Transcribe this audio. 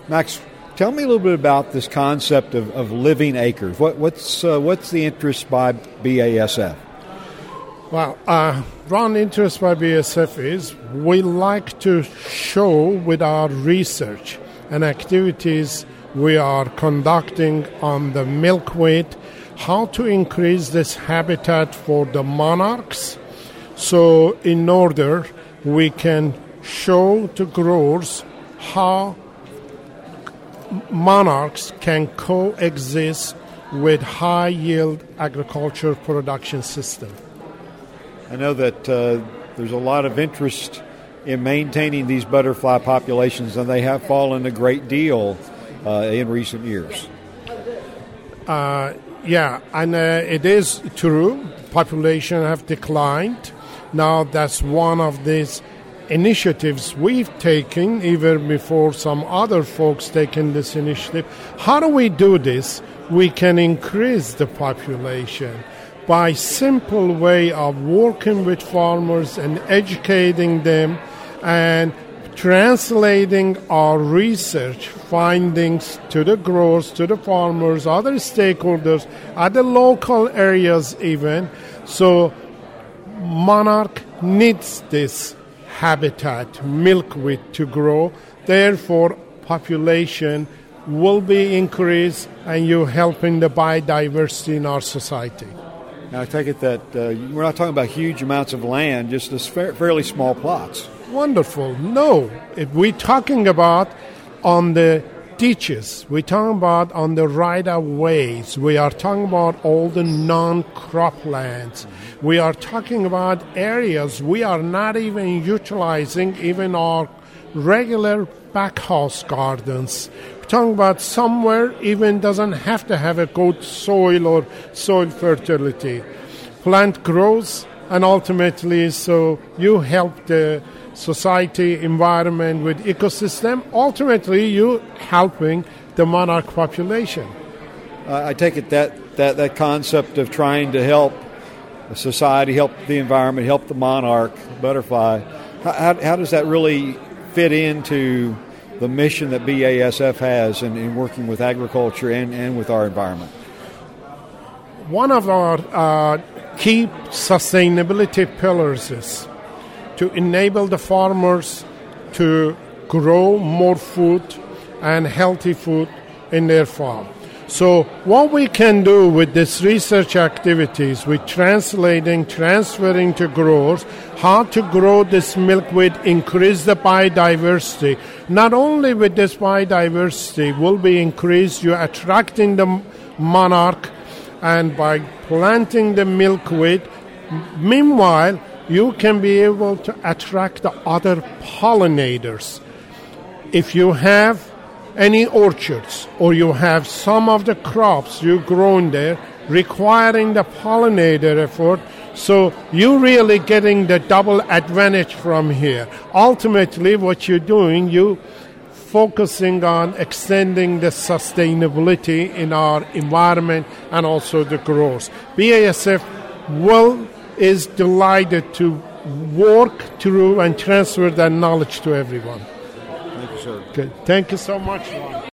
Max, tell me a little bit about this concept of living acres. What's the interest by BASF? Well, Ron, interest by BASF is we like to show with our research and activities we are conducting on the milkweed how to increase this habitat for the monarchs. So in order we can show to growers how monarchs can coexist with high-yield agriculture production system. I know that there's a lot of interest in maintaining these butterfly populations, and they have fallen a great deal in recent years. And it is true. Population have declined. Now that's one of these initiatives we've taken, even before some other folks taken this initiative. How do we do this? We can increase the population by simple way of working with farmers and educating them and translating our research findings to the growers, to the farmers, other stakeholders, at the local areas even. So monarch needs this habitat, milkweed, to grow. Therefore, population will be increased and you're helping the biodiversity in our society. Now, I take it that we're not talking about huge amounts of land, just this fairly small plots. Wonderful. No, if we're talking about on the ditches, we're talking about on the right-of-ways, we are talking about all the non-crop lands. We are talking about areas we are not even utilizing, even our regular backhouse gardens. We're talking about somewhere even doesn't have to have a good soil or soil fertility. Plant grows, and ultimately, so you help the society, environment with ecosystem. Ultimately, you helping the monarch population. I take it that concept of trying to help the society, help the environment, help the monarch, butterfly, how does that really fit into the mission that BASF has in working with agriculture and with our environment? One of our key sustainability pillars is to enable the farmers to grow more food and healthy food in their farm. So what we can do with this research activities, with transferring to growers, how to grow this milkweed, increase the biodiversity. Not only with this biodiversity will be increased, you're attracting the monarch, and by planting the milkweed, meanwhile, you can be able to attract the other pollinators. If you have any orchards or you have some of the crops you grown there requiring the pollinator effort, so you're really getting the double advantage from here. Ultimately, what you're doing, you focusing on extending the sustainability in our environment and also the growth. BASF is delighted to work through and transfer that knowledge to everyone. Thank you, sir. Okay. Thank you so much, Ron.